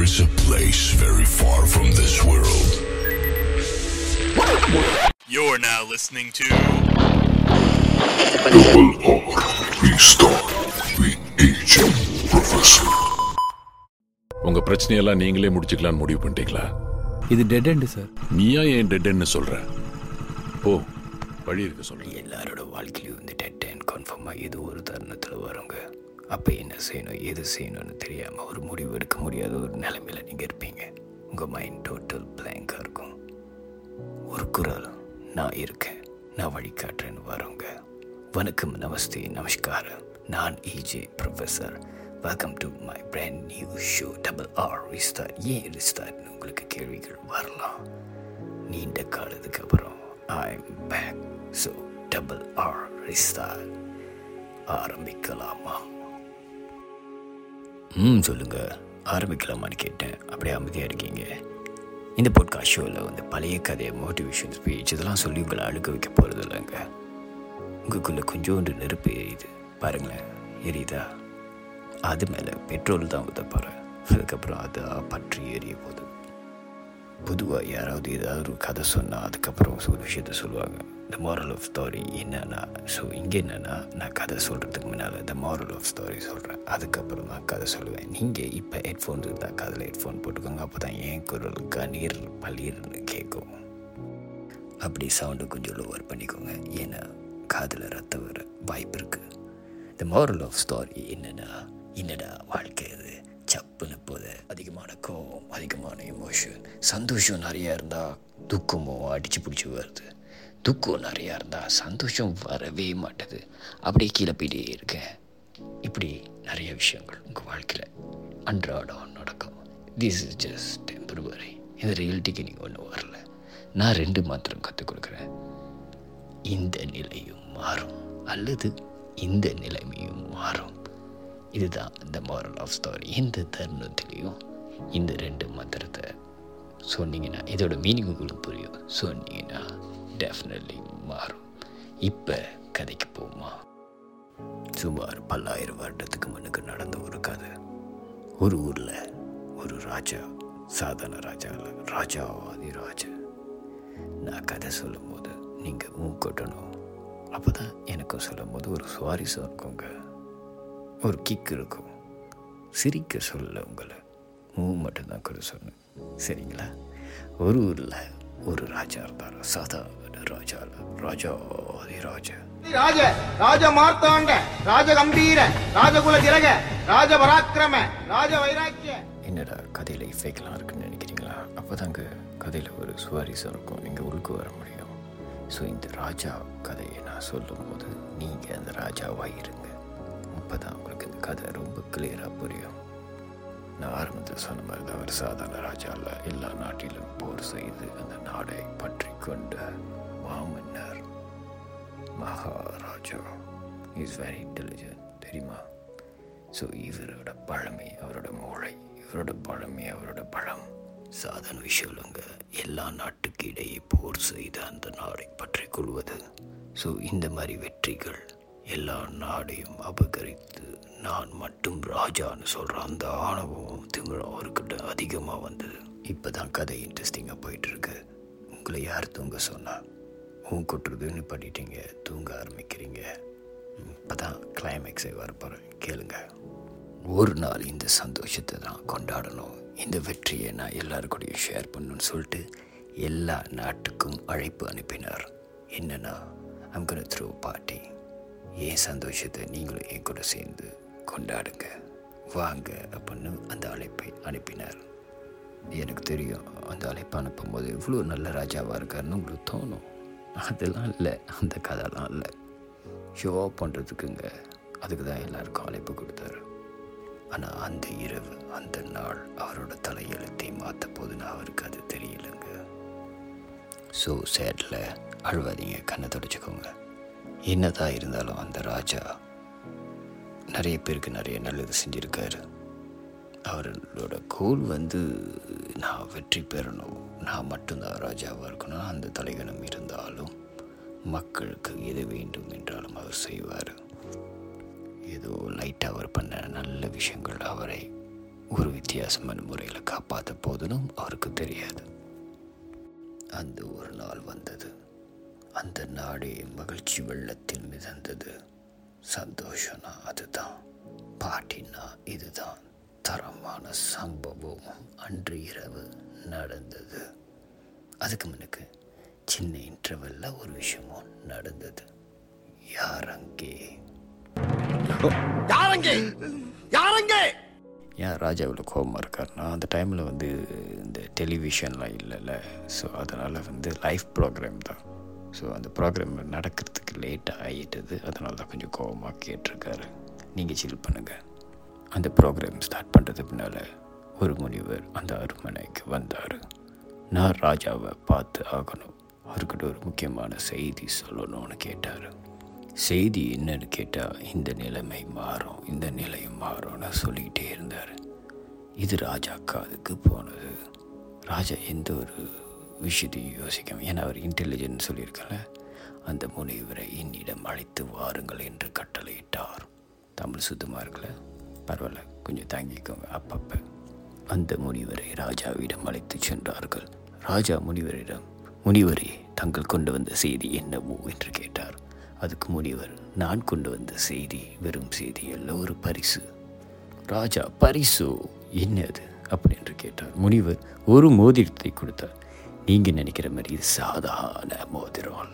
There is a place very far from this world. You're now listening to Double R Restart with Agent Professor. உங்க பிரச்சனையெல்லாம் நீங்களே முடிச்சுக்கலான்னு முடிவு பண்ணிட்டீங்களா? இது dead end sir. நீயா ஏன் டெட் எண்ட்னு சொல்ற? ஓ, வழி இருக்க சொல்றேன். எல்லாரோட வாழ்க்கையிலும் வந்து டெட் எண்ட் கன்ஃபார்மாக ஏதோ ஒரு தருணத்தில் வருங்க. அப்போ என்ன செய்யணும் எது செய்யணும்னு தெரியாமல் ஒரு முடிவு எடுக்க முடியாத ஒரு நிலைமையில் நீங்கள் இருப்பீங்க. உங்கள் மைண்ட் டோட்டல் பிளாங்காக இருக்கும். ஒரு குரல் நான் இருக்கேன், நான் வழிகாட்டுறேன்னு வருங்க. வணக்கம், நமஸ்தே, நமஸ்காரம். நான் EJ professor. Welcome to my brand new show double R restart. ஏன் ரிஸ்டார்ட்னு உங்களுக்கு கேள்விகள் வரலாம். நீண்ட காலத்துக்கு அப்புறம் I'm back. So double R restart. ஆரம்பிக்கலாமா? சொல்லுங்க, ஆரம்பிக்கலாமான்னு கேட்டேன். அப்படியே அமைதியாக இருக்கீங்க. இந்த பாட்காஸ்ட் ஷோவில் வந்து பழைய கதையை, மோட்டிவேஷன் ஸ்பீச் இதெல்லாம் சொல்லி உங்களை அழுக வைக்க போகிறது இல்லைங்க. உங்களுக்குள்ளே கொஞ்சோண்டு நெருப்பு எரியுது பாருங்களேன். எரியுதா? அது மேலே பெட்ரோல் தான் ஊற்ற போகிறேன். அதுக்கப்புறம் அது பற்றி எரிய போகுது. பொதுவாக யாராவது ஏதாவது ஒரு கதை சொன்னால் அதுக்கப்புறம் ஒரு விஷயத்த சொல்லுவாங்க. த மாரல் ஆஃப் ஸ்டோரி என்னன்னா, ஸோ இங்கே என்னென்னா, நான் கதை சொல்கிறதுக்கு முன்னால் த மாரல் ஆஃப் ஸ்டோரி சொல்கிறேன். அதுக்கப்புறம் தான் கதை சொல்லுவேன். நீங்கள் இப்போ ஹெட்ஃபோன்ஸ் இருந்தால் காதில் ஹெட்ஃபோன் போட்டுக்கோங்க. அப்போ தான் என் குரல் கணீர் பளீர்னு கேட்கும். அப்படி சவுண்டு கொஞ்சம் லோவர் பண்ணிக்கோங்க, ஏன்னா காதில் ரத்தம் வர வாய்ப்பு இருக்குது. த மாரல் ஆஃப் ஸ்டோரி என்னடா வாழ்க்கை இது சப்புன்னு போது. அதிகமான கோவம், அதிகமான எமோஷன். சந்தோஷம் நிறையா இருந்தால் துக்கமும் அடித்து பிடிச்சி வருது. துக்கம் நிறையா இருந்தால் சந்தோஷம் வரவே மாட்டுது. அப்படியே கீழே போயிட்டே இருக்கேன். இப்படி நிறைய விஷயங்கள் உங்கள் வாழ்க்கையில் அன்றாடம் நடக்கும். This is just temporary. இந்த ரியாலிட்டிக்கு நீங்கள் ஒன்றும் வரல. நான் 2 மாத்திரம் கற்றுக் கொடுக்குறேன். இந்த நிலையும் மாறும், அல்லது இந்த நிலைமையும் மாறும். இதுதான் இந்த மாரல் ஆஃப் ஸ்டோரி. இந்த தருணத்துலேயும் இந்த 2 மந்திரத்தை சொன்னீங்கன்னா இதோட மீனிங் உங்களுக்கு புரியும். சொன்னீங்கன்னா டெஃபினெட்லி மாறும். இப்போ கதைக்கு போமா. சுமார் 10,000 வருடத்துக்கு முன்னுக்கு நடந்த ஒரு கதை. ஒரு ஊரில் ஒரு ராஜா, சாதாரண ராஜா இல்லை, ராஜாவாதி ராஜா. நான் கதை சொல்லும் போது நீங்கள் மூக்கட்டணும். அப்போ தான் எனக்கும் சொல்லும் போது ஒரு சுவாரஸ்யம் இருக்குங்க, ஒரு கிக் இருக்கும். சிரிக்க சொல்ல உங்களை மட்டும்தான் கூட சொன்னேன், சரிங்களா? ஒரு ஊரில் ஒரு ராஜா இருந்தார். சாதாரண ராஜா இல்லை, ராஜாதி ராஜா. ராஜ மார்த்தாண்ட, ராஜ கம்பீர, ராஜகுல திலக, ராஜ பராக்கிரம, ராஜ வைராக்கிய. என்னடா கதையில் இஃபெக்ட்லாம் இருக்குன்னு நினைக்கிறீங்களா? அப்போ தாங்க கதையில் ஒரு சுவாரஸ்யம் இருக்கும், நீங்கள் உள்க்கு வர முடியும். ஸோ இந்த ராஜா கதையை நான் சொல்லும் போது நீங்கள் அந்த ராஜாவாக இருங்க. அப்போ தான் உங்களுக்கு இந்த கதை ரொம்ப கிளியராக புரியும். நான் ஆரம்பத்தில் சொன்ன மாதிரி தான் ஒரு சாதாரண ராஜா இல்லை. எல்லா நாட்டிலும் போர் செய்து அந்த நாடை பற்றி கொண்ட மாமன்னர் மகாராஜா. இஸ் வெரி இன்டெலிஜென்ட், தெரியுமா? ஸோ இவரோட பழமை அவரோட மூளை, இவரோட பழமை அவரோட பழம். சாதாரண விஷயம் இல்லைங்க. எல்லா நாட்டுக்கு இடையே போர் செய்து அந்த நாடை பற்றி கொள்வது. ஸோ இந்த மாதிரி வெற்றிகள் எல்லா நாடையும் அபகரித்து நான் மட்டும் ராஜான்னு சொல்கிற அந்த ஆணவம் திமிரம் அவர்கிட்ட அதிகமாக வந்தது. இப்போ தான் கதை இன்ட்ரெஸ்டிங்காக போயிட்டுருக்கு. உங்களை யார் தூங்க சொன்னால் கொட்டுறதுன்னு பண்ணிட்டீங்க, தூங்க ஆரம்பிக்கிறீங்க. இப்போ தான் கிளைமேக்ஸை வரப்போகிறேன், கேளுங்க. ஒரு நாள் இந்த சந்தோஷத்தை தான் கொண்டாடணும், இந்த வெற்றியை நான் எல்லாருக்கூடையும் ஷேர் பண்ணணும்னு சொல்லிட்டு எல்லா நாட்டுக்கும் அழைப்பு அனுப்பினார். என்னென்னா, I'm gonna throw a party. என் சந்தோஷத்தை நீங்களும் என் கூட சேர்ந்து கொண்டாடுங்க, வாங்க அப்படின்னு அந்த அழைப்பை அனுப்பினார். எனக்கு தெரியும், அந்த அழைப்பை அனுப்பும்போது இவ்வளோ நல்ல ராஜாவாக இருக்காருன்னு உங்களுக்கு தோணும். அதெல்லாம் இல்லை, அந்த கதைலாம் இல்லை. ஷோ ஆஃப் பண்ணுறதுக்குங்க. அதுக்கு தான் எல்லாருக்கும் அழைப்பு கொடுத்தாரு. ஆனால் அந்த இரவு, அந்த நாள் அவரோட தலையெழுத்தை மாற்ற போதுன்னு அவருக்கு அது தெரியலைங்க. ஸோ சேட்டில் அழுவாதீங்க, கண்ணை தொடச்சிக்கோங்க. என்னதான் இருந்தாலும் அந்த ராஜா நிறைய பேருக்கு நிறைய நல்லது செஞ்சுருக்காரு. அவர்களோட கோல் வந்து நான் வெற்றி பெறணும், நான் மட்டும்தான் ராஜாவாக இருக்கணும். அந்த தலைகணம் இருந்தாலும் மக்களுக்கு எது வேண்டும் என்றாலும் அவர் செய்வார். ஏதோ லைட்டாக அவர் பண்ண நல்ல விஷயங்கள் அவரை ஒரு வித்தியாசமான முறையில் காப்பாற்ற போதுனும் அவருக்கு தெரியாது. அந்த ஒரு நாள் வந்தது. அந்த நாடே மகிழ்ச்சி வெள்ளத்தில் மிதந்தது. சந்தோஷம்னா அதுதான், பாட்டினா இதுதான். தரமான சம்பவம் அன்று இரவு நடந்தது. அதுக்கு முன்னுக்கு சின்ன இன்டர்வெல்ல ஒரு விஷயமும் நடந்தது. யாரங்கே ஏன் ராஜா இவ்வளோ கோபமாக இருக்காருன்னா, அந்த டைமில் இந்த டெலிவிஷன்லாம் இல்லைல்ல. ஸோ அதனால் லைவ் ப்ரோக்ராம் தான். ஸோ அந்த ப்ரோக்ராம் நடக்கிறதுக்கு லேட்டாக ஆகிட்டது. அதனால தான் கொஞ்சம் கோபமாக கேட்டிருக்காரு. நீங்கள் சில் பண்ணுங்கள். அந்த ப்ரோக்ராம் ஸ்டார்ட் பண்ணுறது பின்னால் ஒரு முனிவர் அந்த அரண்மனைக்கு வந்தார். நான் ராஜாவை பார்த்து ஆகணும், அவர்கிட்ட ஒரு முக்கியமான செய்தி சொல்லணும்னு கேட்டார். செய்தி என்னன்னு கேட்டால், இந்த நிலைமை மாறும், இந்த நிலையும் மாறும்னு சொல்லிக்கிட்டே இருந்தார். இது ராஜா காதுக்கு போனது. ராஜா எந்த ஒரு விஷயத்தையும் யோசிக்காம, ஏன்னா அவர் இன்டெலிஜென்ட் சொல்லியிருக்கல, அந்த முனிவரை என்னிடம் அழைத்து வாருங்கள் என்று கட்டளையிட்டார். தமிழ் சுத்தமாக இருக்கல, பரவாயில்ல, கொஞ்சம் தாங்கிக்கோங்க. அப்பப்போ அந்த முனிவரை ராஜாவிடம் அழைத்து சென்றார்கள். ராஜா முனிவரிடம், முனிவரே, தங்கள் கொண்டு வந்த செய்தி என்னவோ என்று கேட்டார். அதுக்கு முனிவர், நான் கொண்டு வந்த செய்தி வெறும் செய்தி அல்ல, ஒரு பரிசு. ராஜா, பரிசு என்னது அப்படின்னு கேட்டார். முனிவர் ஒரு மோதிரத்தை கொடுத்தார். நீங்கள் நினைக்கிற மாதிரி இது சாதாரண மோதிரம் அல்ல,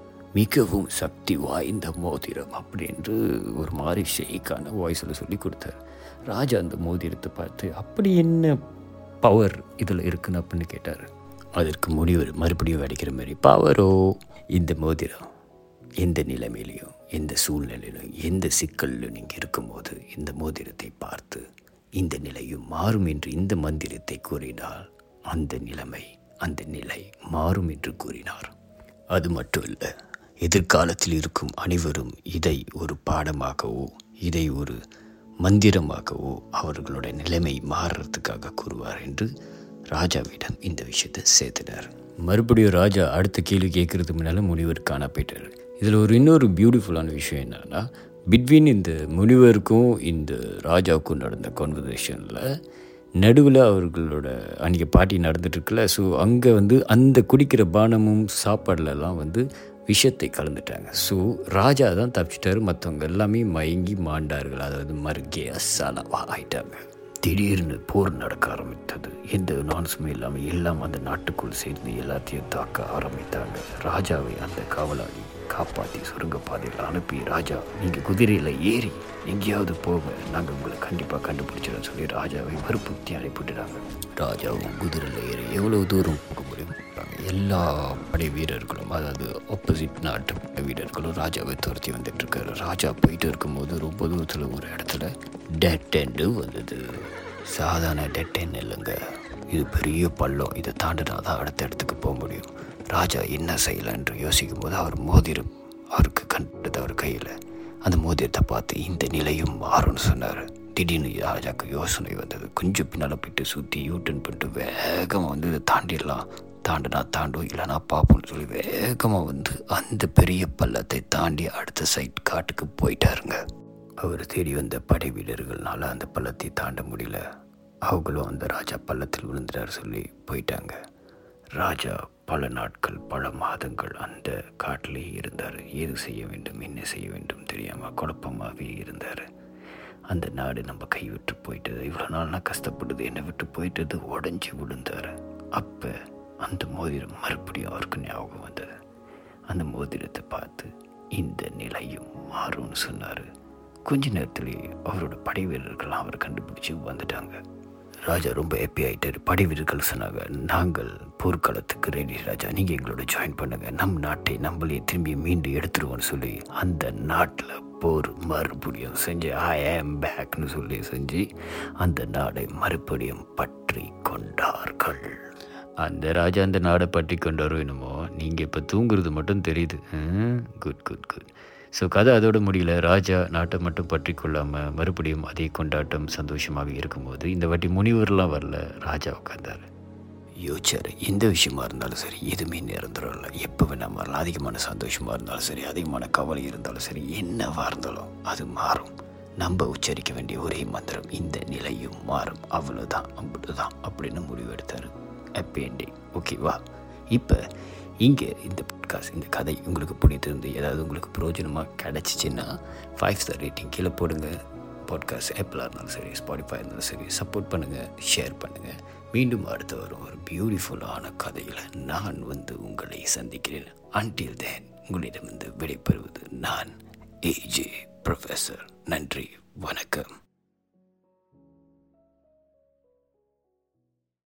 மிகவும் சக்தி வாய்ந்த மோதிரம் அப்படின்று ஒரு மாதிரி ஷேக்கான வாய்ஸில் சொல்லி கொடுத்தார். ராஜா அந்த மோதிரத்தை பார்த்து, அப்படி என்ன பவர் இதில் இருக்குன்னு அப்படின்னு கேட்டார். அதற்கு முனிவர் மறுபடியும் அடிக்கிற மாதிரி, பவரோ, இந்த மோதிரம் எந்த நிலைமையிலையும், எந்த சூழ்நிலையிலும், எந்த சிக்கலிலும் நீங்கள் இருக்கும்போது இந்த மோதிரத்தை பார்த்து இந்த நிலையும் மாறும் என்று இந்த மந்திரத்தை கூறினால் அந்த நிலைமை, அந்த நிலை மாறும் என்று கூறினார். அது மட்டும் இல்லை, எதிர்காலத்தில் இருக்கும் அனைவரும் இதை ஒரு பாடமாகவோ, இதை ஒரு மந்திரமாகவோ அவர்களுடைய நிலைமை மாறுறதுக்காக கூறுவார் என்று ராஜாவிடம் இந்த விஷயத்தை சேர்த்துனார். மறுபடியும் ராஜா அடுத்த கேள்வி கேட்கறது முன்னால முனிவர் காண போயிட்டார். இதில் இன்னொரு பியூட்டிஃபுல்லான விஷயம் என்னன்னா, பிட்வீன் இந்த முனிவருக்கும் இந்த ராஜாவுக்கும் நடந்த கான்வர்சேஷனில் நடுவில் அவர்களோட அன்றைக்கி பார்ட்டி நடந்துட்டுருக்குல்ல. ஸோ அங்கே அந்த குடிக்கிற பானமும் சாப்பாடுலலாம் விஷத்தை கலந்துட்டாங்க. ஸோ ராஜா தான் தப்பிச்சிட்டாரு, மற்றவங்க எல்லாமே மயங்கி மாண்டார்கள், அதாவது மருகே அசாலவா ஆயிட்டாங்க. திடீர்னு போர் நடக்க ஆரம்பித்தது. எந்த நான்ஸுமே இல்லாமல் எல்லாம் அந்த நாட்டுக்குள் சேர்ந்து எல்லாத்தையும் தாக்க ஆரம்பித்தாங்க. ராஜாவை அந்த காவலாளி காப்பாற்றி சுரங்கப்பாதையில் அனுப்பி, ராஜா நீங்கள் குதிரையில் ஏறி எங்கேயாவது போக, நாங்கள் உங்களை கண்டிப்பாக கண்டுபிடிச்சிடன்னு சொல்லி ராஜாவை வற்புறுத்தி அனுப்பிவிட்டுறாங்க. ராஜாவும் குதிரையில் ஏறி எவ்வளோ தூரம் போக முடியும், எல்லா படை வீரர்களும், அதாவது ஆப்போசிட் நாட்டு படை வீரர்களும் ராஜாவை துரத்தி வந்துட்டுருக்காரு. ராஜா போயிட்டு இருக்கும்போது ரொம்ப தூரத்தில் ஒரு இடத்துல டெட் எண்டு வந்தது. சாதாரண டெட் எண்ட் இல்லைங்க, இது பெரிய பள்ளம், இதை தாண்டினா தான் அடுத்த இடத்துக்கு போக முடியும். ராஜா என்ன செய்யலாம் என்று யோசிக்கும் போது அவர் மோதிரம் அவருக்கு கண்டது அவர் கையில். அந்த மோதிரத்தை பார்த்து இந்த நிலையும் மாறும்னு சொன்னார். திடீர்னு ராஜாவுக்கு யோசனை வந்தது. கொஞ்சம் பின்னால் போயிட்டு சுற்றி யூட்டன் பண்ணிட்டு வேகமாக இதை தாண்டிடலாம், தாண்டினா தாண்டும், இல்லைனா பார்ப்போம்னு சொல்லி வேகமாக அந்த பெரிய பள்ளத்தை தாண்டி அடுத்த சைட் காட்டுக்கு போயிட்டாருங்க. அவர் தேடி வந்த படை வீரர்கள்னால அந்த பள்ளத்தை தாண்ட முடியல. அவங்களும் அந்த ராஜா பள்ளத்தில் விழுந்துட்டார் சொல்லி போயிட்டாங்க. ராஜா பல நாட்கள், பல மாதங்கள் அந்த காட்டிலே இருந்தார். ஏது செய்ய வேண்டும், என்ன செய்ய வேண்டும் தெரியாமல் குழப்பமாகவே இருந்தார். அந்த நாடு நம்ம கைவிட்டு போயிட்டது, இவ்வளோ நாள்னா கஷ்டப்படுது, என்னை விட்டு போயிட்டது, உடஞ்சி விழுந்தார். அப்போ அந்த மோதிரம் மறுபடியும் அவருக்கு ஞாபகம் வந்தது. அந்த மோதிரத்தை பார்த்து இந்த நிலையும் மாறும்னு சொன்னார். கொஞ்ச நேரத்திலே அவரோட படை வீரர்கள்லாம் அவரை கண்டுபிடிச்சி வந்துட்டாங்க. ராஜா ரொம்ப ஹாப்பி ஆகிட்டார். படை வீரர்கள் சொன்னாங்க, நாங்கள் போர்க்காலத்துக்கு ரெடி ராஜா, நீங்கள் எங்களோட ஜாயின் பண்ணுங்கள், நம் நாட்டை நம்மளே திரும்பி மீண்டு எடுத்துருவோன்னு சொல்லி அந்த நாட்டில் போர் மறுபடியும் செஞ்சு ஐ ஆம் பேக்னு சொல்லி செஞ்சு அந்த நாடை மறுபடியும் பற்றி கொண்டார்கள். அந்த ராஜா அந்த நாடை பற்றி கொண்டாரோ என்னமோ, நீங்கள் இப்போ தூங்குறது மட்டும் தெரியுது. Good good good. ஸோ கதை அதோட முடியல. ராஜா நாட்டை மட்டும் பற்றி கொள்ளாமல் மறுபடியும் அதே கொண்டாட்டம் சந்தோஷமாக இருக்கும்போது இந்த வாட்டி முனிவர்லாம் வரல, ராஜா உட்காந்தார். யோசிச்சார், எந்த விஷயமா இருந்தாலும் சரி, எதுவுமே நிரந்தரம் இல்லை, எப்போ வேணா மாறலாம். அதிகமான சந்தோஷமாக இருந்தாலும் சரி, அதிகமான கவலை இருந்தாலும் சரி, என்னவாக இருந்தாலும் அது மாறும். நம்ம உச்சரிக்க வேண்டிய ஒரே மந்திரம், இந்த நிலையும் மாறும், அவ்வளோதான், அப்படிதான் அப்படின்னு முடிவெடுத்தார். Happy ending. ஓகேவா? இப்போ இங்கே இந்த பாட்காஸ்ட், இந்த கதை உங்களுக்கு பிடித்திருந்து ஏதாவது உங்களுக்கு பிரயோஜனமாக கிடச்சிச்சின்னா 5 ஸ்டார் ரேட்டிங் கீழே போடுங்க. பாட்காஸ்ட் ஆப்பிளாக இருந்தாலும் சரி, ஸ்பாட்டிஃபை இருந்தாலும் சரி, சப்போர்ட் பண்ணுங்கள், ஷேர் பண்ணுங்கள். மீண்டும் அடுத்து வரும் ஒரு பியூட்டிஃபுல்லான கதையில் நான் உங்களை சந்திக்கிறேன். அன்டில் தென் உங்களிடமிருந்து விடைபெறுவது நான் AJ ப்ரொஃபஸர். நன்றி, வணக்கம்.